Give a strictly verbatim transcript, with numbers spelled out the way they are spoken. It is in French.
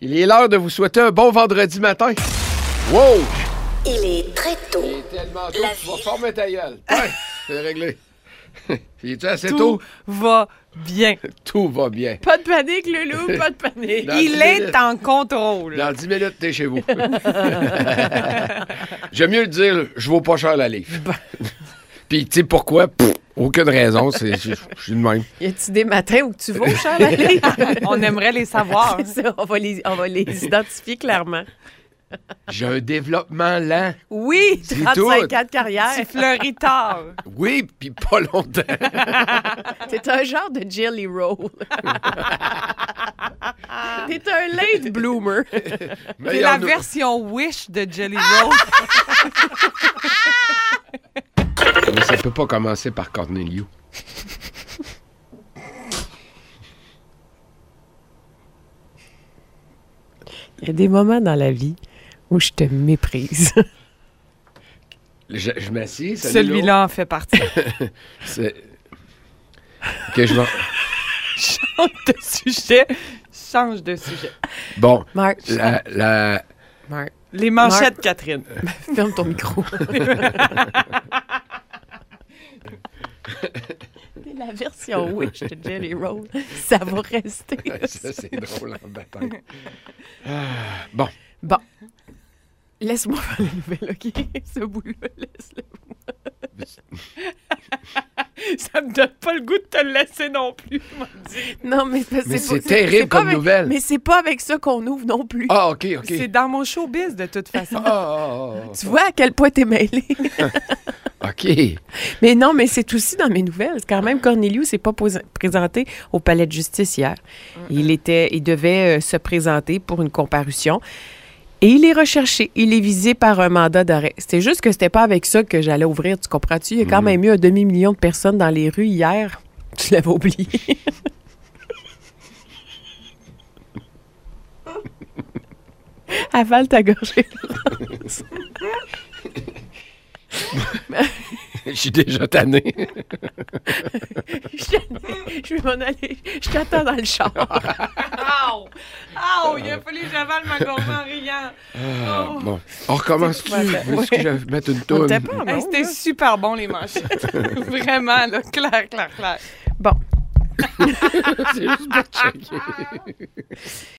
Il est l'heure de vous souhaiter un bon vendredi matin. Wow! Il est très tôt. Il est tellement tôt, La tu vas vie. former ta gueule. Ouais, c'est réglé. Il est assez Tout tôt? va bien. Tout va bien. Pas de panique, Loulou, pas de panique. Dans Il dix est minutes. en contrôle. Dans dix minutes, t'es chez vous. J'aime mieux le dire, je vaux pas cher la livre. Puis, tu sais pourquoi? Pff, aucune raison, c'est, je, je suis de même. Y a-tu des matins où tu vas, Charles? aller? On aimerait les savoir. C'est ça, on va les, on va les identifier clairement. J'ai un développement lent. Oui, C'est trente-cinq tout. ans de carrière. Tu fleuris tard. Oui, puis pas longtemps. T'es un genre de jelly roll. T'es un late bloomer. C'est Meilleur la nou- version Wish de Jelly Roll. Mais ça peut pas commencer par Corneliu. Il y a des moments dans la vie où je te méprise. Je, je m'assieds. salut, Celui-là en fait partie. Laure. C'est... OK, je vais... Change de sujet. Change de sujet. Bon, Marc, la... la... Marc, Les manchettes, Catherine. ferme ton micro. C'est la version Wish de jelly roll. Ça va rester. Ça, c'est drôle en bataille. Ah, bon. Bon. Laisse-moi faire les nouvelles, OK? Ce bout-là, laisse-le. Ça me donne pas le goût de te le laisser non plus, m'a dit. Non, mais c'est, Mais pas- c'est terrible pas comme avec- nouvelle. Mais c'est pas avec ça qu'on ouvre non plus. Ah, OK, OK. C'est dans mon showbiz, de toute façon. Ah, ah, ah, Tu vois à quel point t'es mêlé. ah. OK. Mais non, mais c'est aussi dans mes nouvelles. Quand même, Corneliu s'est pas posé- présenté au palais de justice hier. Il était, il devait euh, se présenter pour une comparution. Et il est recherché. Il est visé par un mandat d'arrêt. C'était juste que c'était pas avec ça que j'allais ouvrir, tu comprends-tu? Il y a quand même eu un demi-million de personnes dans les rues hier. Tu l'avais oublié. Avale ta gorgée. Je suis déjà tanné. Je je vais m'en aller. Je t'attends dans le char. Aouh! Aouh! Il a fallu que j'avale ma gorge en riant. Ah, Oh. bon. On recommence-tu? quoi, ben, Veux-tu que je mette une On toune? était pas en Hey, onde, C'était là. super bon, les manchettes. Vraiment, là, clair, clair, clair. Bon. C'est juste pour checker.